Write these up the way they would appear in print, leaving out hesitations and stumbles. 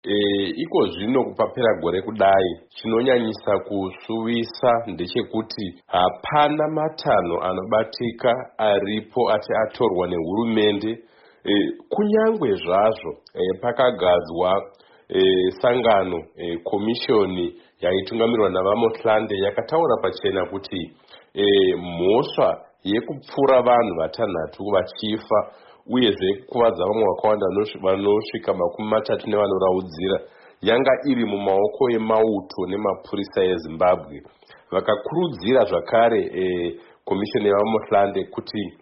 iko zvino kupapera gore kudai chinonyanyisa kusuvisa ndechekuti hapana matanho anobatika aripo ati atorwa nehurumende, kunyangwe zvazvo pakagadzwa sangano komishoni yaitungamirwa navaMotlanthe yakataura pachena kuti mhosva yekupfura vanhu vatanhatu vachifa uyezve kukuvadza vamwe vakawanda vanosvika 30 nevanoraudzira yanga iri mumaoko emauto nemapurisa eZimbabwe. Vakakurudzira zvakare komishoni yavaMotlanthe kuti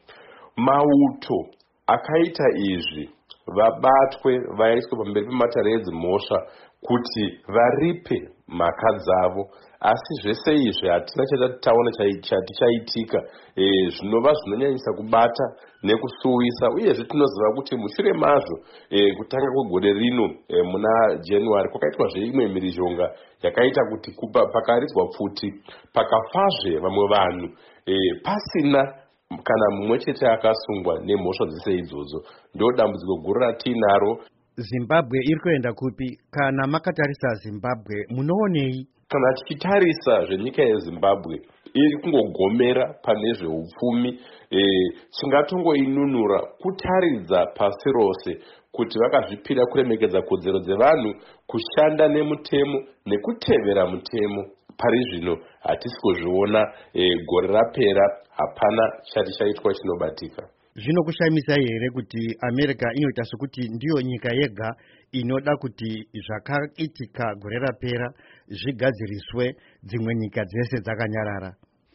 mauto akaita izvi vabatwe vaiswe pamberi pematare edzimhosva kuti varipe mhaka dzavo, asi zvese izvi hatina chatataona chatichaitika, zvinova zvinonyanyisa kubata nekusuwisa. Uyezve tinoziva kuti mushure mazvo kutanga kwegore rino muna January kwakaitwazve imwe mhirizhonga yakaita kuti pakaridzwa pfuti pakafazve vamwe vanhu pasina kana mumwe chete akasungwa nemhosva dzese idzodzo. Ndo dambudziko guru ratinaro. Zimbabwe iri kuenda kupi? Kana makatarisa Zimbabwe munoonei? Kana tichitarisa zvenyika yeZimbabwe iri kungogomera pane zveupfumi, chingatongoinunura kutaridza pasi rose kuti vakazvipira kuremekedza kodzero dzevanhu, kushanda nemutemo nekutevera mutemo. Pari zvino hatisi kuzviona, gore rapera hapana chati chaitwa chinobatika. Zvinokushamisa here kuti America inoita sekuti ndiyo nyika yega inoda kuti zvakaitika gore rapera zvigadziriswe dzimwe nyika dzese dzakanyarara?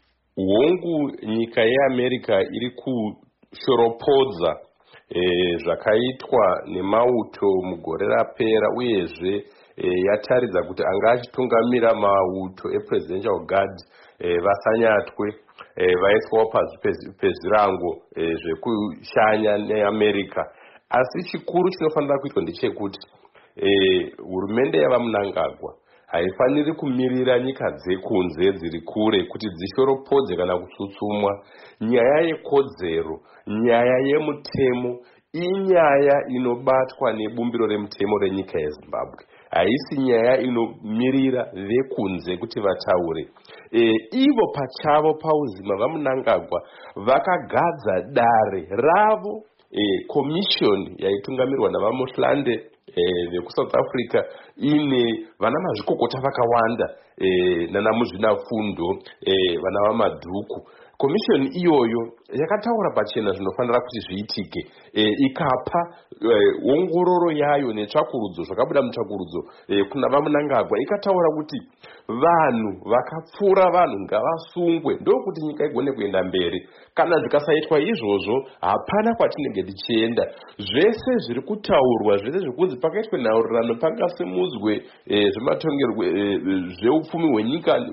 Hongu nyika yeAmerica iri kushoropodza zvakaitwa nemauto mugore rapera, uyezve yataridza kuti anga achitungamira mauto ePresidential Guard vasanyatwe, vaiswawo pasi pezvirango zvekushanya neAmerica. Asi chikuru chinofanira kuitwa ndechekuti hurumende yavaMnangagwa haifaniri kumirira nyika dzekunze dziri kure kuti dzishoropodze kana kutsutsumwa. Nyaya yekodzero, nyaya yemutemo inyaya inobatwa nebumbiro remutemo renyika yeZimbabwe, haisi nyaya inomirira vekunze kuti vataure. Ivo pachavo pauzima vaMnangagwa vakagadza dare ravo, komishoni yaitungamirwa navaMotlanthe vekuSouth Africa ine vana mazvikokota vakawanda, nana muzvinafundo, vana vamadhuku. Komishoni iyoyo yakataura pachena zvinofanira kuti zviitike, ikapa ongororo yayo netsvakurudzo zvakabuda mutsvakurudzo kuna vaMnangagwa, ikataura kuti vanhu vakapfura vanhu ngavasungwe ndokuti nyika igone kuenda mberi. Kana zvikasaitwa izvozvo hapana kwatinenge tichienda. Zvese zviri kutaurwa, zvese zvikunzi pakaitwe nhaurirano pangasimudzwe zvematongerwe zveupfumi hwenyika,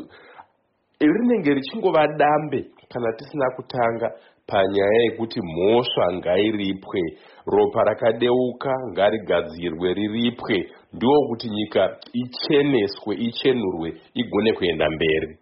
rinenge richingova dambe kana tisina kutanga panyaya yekuti mhosva ngairipwe, ropa rakadeuka ngarigadzirwe riripwe, ndokuti nyika icheneswe, ichenurwe, igone kuenda mberi.